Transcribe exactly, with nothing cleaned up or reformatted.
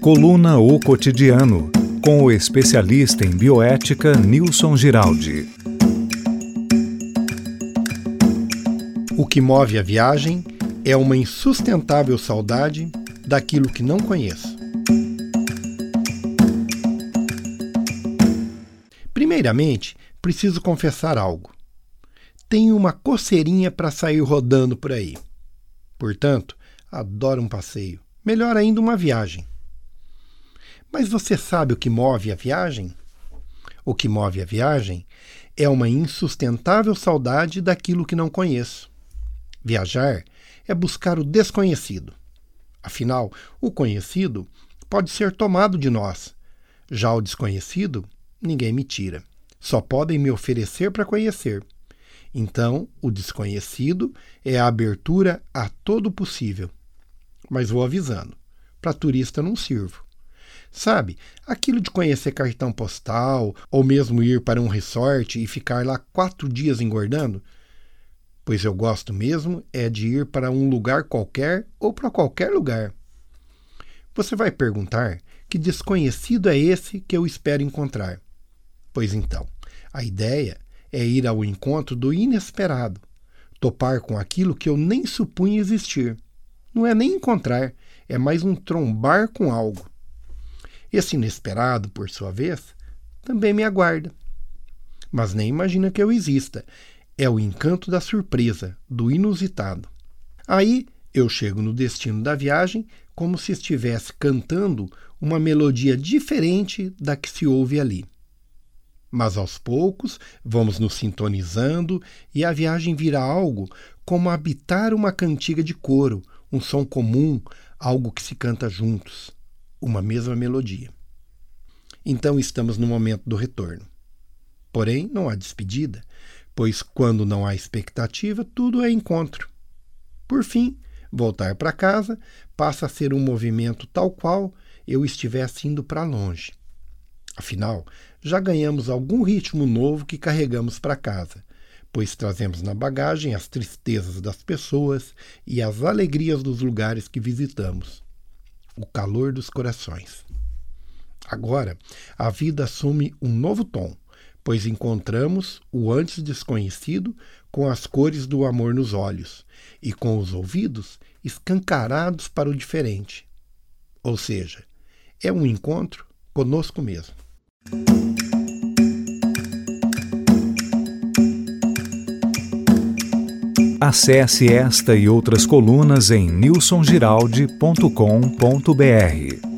Coluna O Cotidiano, com o especialista em bioética Nilson Giraldi. O que move a viagem é uma insustentável saudade daquilo que não conheço. Primeiramente, preciso confessar algo. Tenho uma coceirinha para sair rodando por aí. Portanto, adoro um passeio. Melhor ainda, uma viagem. Mas você sabe o que move a viagem? O que move a viagem é uma insustentável saudade daquilo que não conheço. Viajar é buscar o desconhecido. Afinal, o conhecido pode ser tomado de nós. Já o desconhecido, ninguém me tira. Só podem me oferecer para conhecer. Então, o desconhecido é a abertura a todo possível. Mas vou avisando, para turista não sirvo. Sabe, aquilo de conhecer cartão postal ou mesmo ir para um resort e ficar lá quatro dias engordando? Pois eu gosto mesmo é de ir para um lugar qualquer ou para qualquer lugar. Você vai perguntar que desconhecido é esse que eu espero encontrar? Pois então, a ideia é ir ao encontro do inesperado, topar com aquilo que eu nem supunha existir. Não é nem encontrar, é mais um trombar com algo. Esse inesperado, por sua vez, também me aguarda. Mas nem imagina que eu exista. É o encanto da surpresa, do inusitado. Aí eu chego no destino da viagem como se estivesse cantando uma melodia diferente da que se ouve ali. Mas aos poucos vamos nos sintonizando e a viagem vira algo como habitar uma cantiga de coro, um som comum, algo que se canta juntos. Uma mesma melodia. Então estamos no momento do retorno. Porém, não há despedida, pois quando não há expectativa, tudo é encontro. Por fim, voltar para casa passa a ser um movimento tal qual eu estivesse indo para longe. Afinal, já ganhamos algum ritmo novo que carregamos para casa, pois trazemos na bagagem as tristezas das pessoas e as alegrias dos lugares que visitamos. O calor dos corações. Agora, a vida assume um novo tom, pois encontramos o antes desconhecido com as cores do amor nos olhos e com os ouvidos escancarados para o diferente. Ou seja, é um encontro conosco mesmo. Acesse esta e outras colunas em nilson giraldi ponto com ponto br.